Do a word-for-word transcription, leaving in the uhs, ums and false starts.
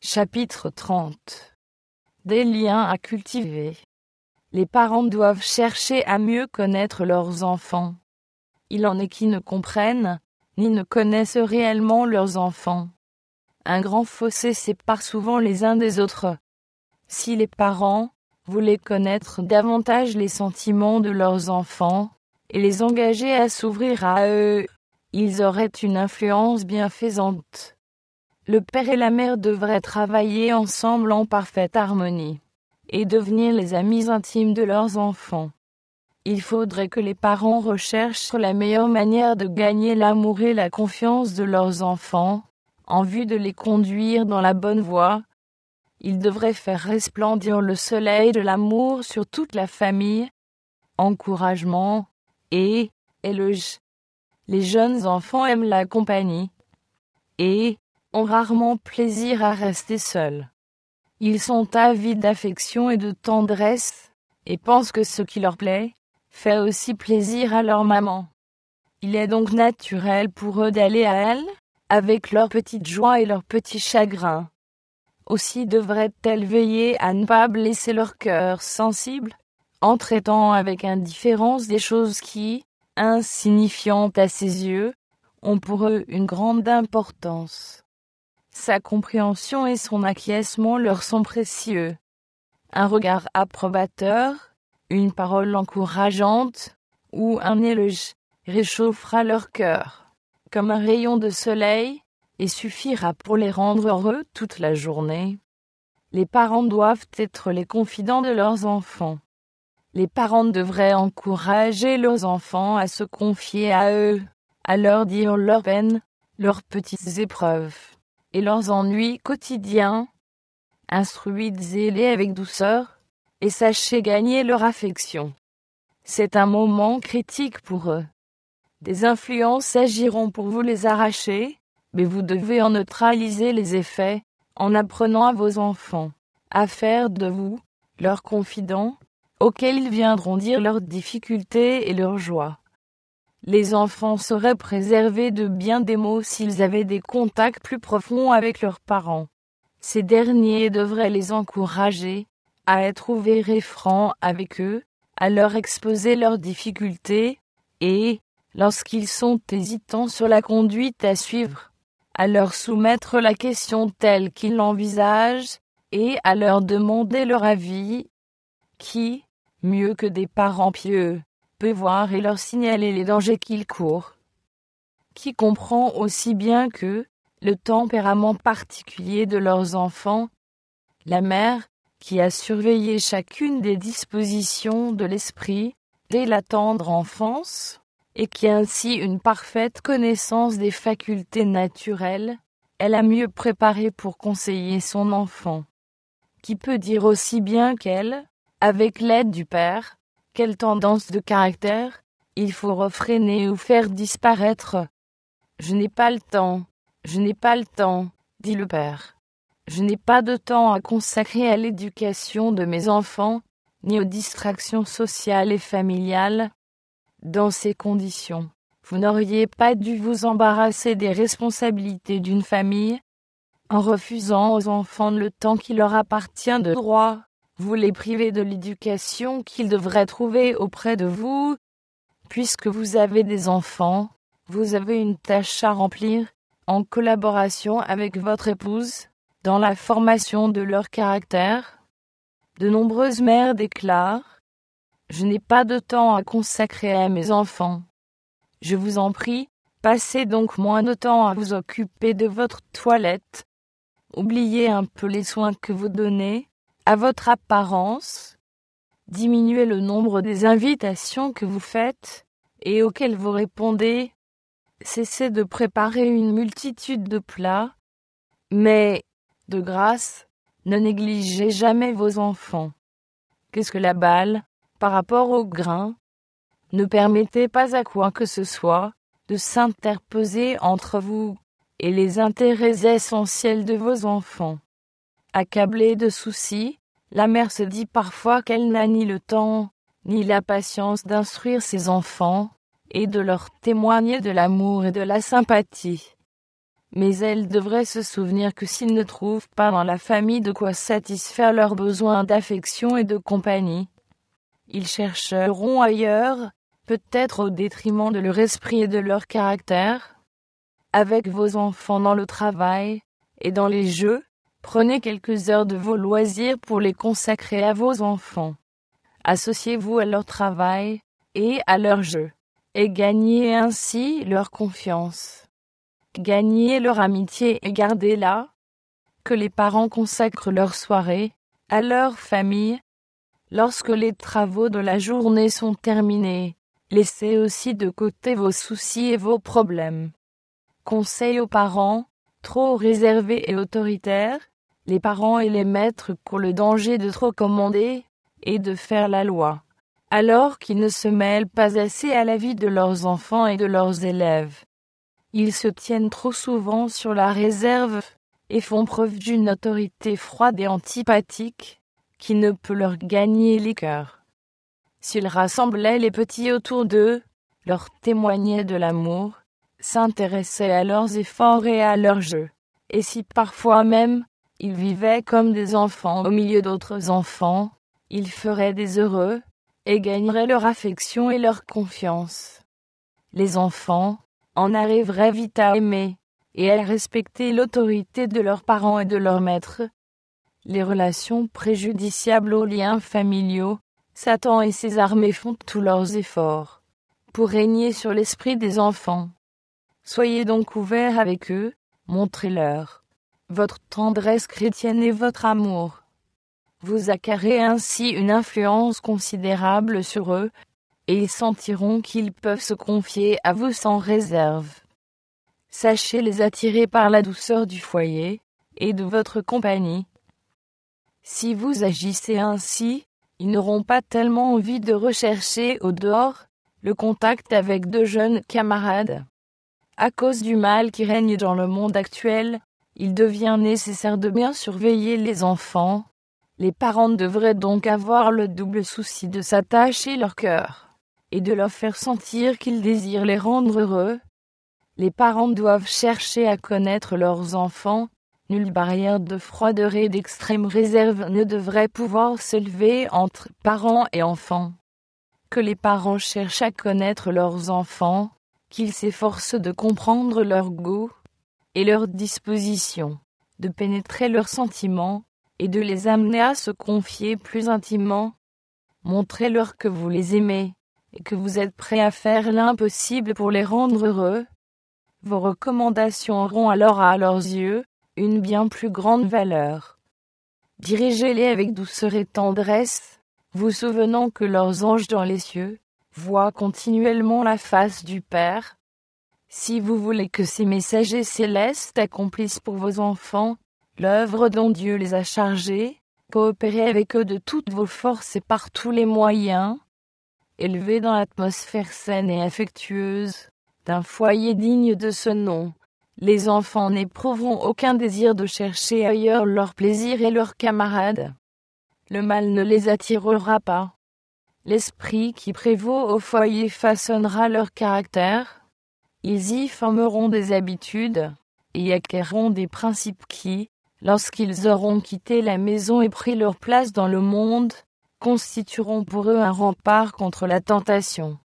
Chapitre trente. Des liens à cultiver. Les parents doivent chercher à mieux connaître leurs enfants. Il en est qui ne comprennent, ni ne connaissent réellement leurs enfants. Un grand fossé sépare souvent les uns des autres. Si les parents voulaient connaître davantage les sentiments de leurs enfants, et les engager à s'ouvrir à eux, ils auraient une influence bienfaisante. Le père et la mère devraient travailler ensemble en parfaite harmonie, et devenir les amis intimes de leurs enfants. Il faudrait que les parents recherchent la meilleure manière de gagner l'amour et la confiance de leurs enfants, en vue de les conduire dans la bonne voie. Ils devraient faire resplendir le soleil de l'amour sur toute la famille, encouragement et éloge. Les jeunes enfants aiment la compagnie et ont rarement plaisir à rester seuls. Ils sont avides d'affection et de tendresse, et pensent que ce qui leur plaît fait aussi plaisir à leur maman. Il est donc naturel pour eux d'aller à elle, avec leurs petites joies et leurs petits chagrins. Aussi devraient-elles veiller à ne pas blesser leur cœur sensible, en traitant avec indifférence des choses qui, insignifiantes à ses yeux, ont pour eux une grande importance. Sa compréhension et son acquiescement leur sont précieux. Un regard approbateur, une parole encourageante ou un éloge réchauffera leur cœur, comme un rayon de soleil, et suffira pour les rendre heureux toute la journée. Les parents doivent être les confidents de leurs enfants. Les parents devraient encourager leurs enfants à se confier à eux, à leur dire leurs peines, leurs petites épreuves et leurs ennuis quotidiens. Instruisez-les avec douceur et sachez gagner leur affection. C'est un moment critique pour eux. Des influences agiront pour vous les arracher, mais vous devez en neutraliser les effets en apprenant à vos enfants à faire de vous leurs confidents, auxquels ils viendront dire leurs difficultés et leurs joies. Les enfants seraient préservés de bien des maux s'ils avaient des contacts plus profonds avec leurs parents. Ces derniers devraient les encourager à être ouverts et francs avec eux, à leur exposer leurs difficultés, et, lorsqu'ils sont hésitants sur la conduite à suivre, à leur soumettre la question telle qu'ils l'envisagent, et à leur demander leur avis, qui, mieux que des parents pieux, peut voir et leur signaler les dangers qu'ils courent. Qui comprend aussi bien qu'eux le tempérament particulier de leurs enfants. La mère, qui a surveillé chacune des dispositions de l'esprit dès la tendre enfance, et qui a ainsi une parfaite connaissance des facultés naturelles, est la mieux préparée pour conseiller son enfant. Qui peut dire aussi bien qu'elle, avec l'aide du père, quelle tendance de caractère il faut refréner ou faire disparaître. Je n'ai pas le temps, je n'ai pas le temps, dit le père. Je n'ai pas de temps à consacrer à l'éducation de mes enfants, ni aux distractions sociales et familiales. Dans ces conditions, vous n'auriez pas dû vous embarrasser des responsabilités d'une famille. En refusant aux enfants le temps qui leur appartient de droit, vous les privez de l'éducation qu'ils devraient trouver auprès de vous. Puisque vous avez des enfants, vous avez une tâche à remplir, en collaboration avec votre épouse, dans la formation de leur caractère. De nombreuses mères déclarent « Je n'ai pas de temps à consacrer à mes enfants. Je vous en prie, passez donc moins de temps à vous occuper de votre toilette. Oubliez un peu les soins que vous donnez à votre apparence. Diminuez le nombre des invitations que vous faites et auxquelles vous répondez. Cessez de préparer une multitude de plats. Mais, de grâce, ne négligez jamais vos enfants. Qu'est-ce que la balle par rapport au grain? Ne permettez pas à quoi que ce soit de s'interposer entre vous et les intérêts essentiels de vos enfants. Accablée de soucis, la mère se dit parfois qu'elle n'a ni le temps, ni la patience d'instruire ses enfants, et de leur témoigner de l'amour et de la sympathie. Mais elles devraient se souvenir que s'ils ne trouvent pas dans la famille de quoi satisfaire leurs besoins d'affection et de compagnie, ils chercheront ailleurs, peut-être au détriment de leur esprit et de leur caractère. Avec vos enfants dans le travail et dans les jeux, prenez quelques heures de vos loisirs pour les consacrer à vos enfants. Associez-vous à leur travail et à leurs jeux, et gagnez ainsi leur confiance. Gagnez leur amitié et gardez-la. Que les parents consacrent leur soirée à leur famille. Lorsque les travaux de la journée sont terminés, laissez aussi de côté vos soucis et vos problèmes. Conseil aux parents, trop réservés et autoritaires, les parents et les maîtres courent le danger de trop commander et de faire la loi, alors qu'ils ne se mêlent pas assez à la vie de leurs enfants et de leurs élèves. Ils se tiennent trop souvent sur la réserve et font preuve d'une autorité froide et antipathique qui ne peut leur gagner les cœurs. S'ils rassemblaient les petits autour d'eux, leur témoignaient de l'amour, s'intéressaient à leurs efforts et à leurs jeux, et si parfois même ils vivaient comme des enfants au milieu d'autres enfants, ils feraient des heureux et gagneraient leur affection et leur confiance. Les enfants en arriveraient vite à aimer et à respecter l'autorité de leurs parents et de leurs maîtres. Les relations préjudiciables aux liens familiaux, Satan et ses armées font tous leurs efforts pour régner sur l'esprit des enfants. Soyez donc ouverts avec eux, montrez-leur votre tendresse chrétienne et votre amour. Vous acquerrez ainsi une influence considérable sur eux, et ils sentiront qu'ils peuvent se confier à vous sans réserve. Sachez les attirer par la douceur du foyer et de votre compagnie. Si vous agissez ainsi, ils n'auront pas tellement envie de rechercher au dehors le contact avec de jeunes camarades. À cause du mal qui règne dans le monde actuel, il devient nécessaire de bien surveiller les enfants. Les parents devraient donc avoir le double souci de s'attacher leur cœur et de leur faire sentir qu'ils désirent les rendre heureux. Les parents doivent chercher à connaître leurs enfants. Nulle barrière de froideur et d'extrême réserve ne devrait pouvoir s'élever entre parents et enfants. Que les parents cherchent à connaître leurs enfants, qu'ils s'efforcent de comprendre leurs goûts et leurs dispositions, de pénétrer leurs sentiments et de les amener à se confier plus intimement. Montrez-leur que vous les aimez et que vous êtes prêts à faire l'impossible pour les rendre heureux. Vos recommandations auront alors à leurs yeux une bien plus grande valeur. Dirigez-les avec douceur et tendresse, vous souvenant que leurs anges dans les cieux voient continuellement la face du Père. Si vous voulez que ces messagers célestes accomplissent pour vos enfants l'œuvre dont Dieu les a chargés, coopérez avec eux de toutes vos forces et par tous les moyens. Élevés dans l'atmosphère saine et affectueuse d'un foyer digne de ce nom, les enfants n'éprouveront aucun désir de chercher ailleurs leur plaisir et leurs camarades. Le mal ne les attirera pas. L'esprit qui prévaut au foyer façonnera leur caractère. Ils y formeront des habitudes et y acquerront des principes qui, lorsqu'ils auront quitté la maison et pris leur place dans le monde, constitueront pour eux un rempart contre la tentation.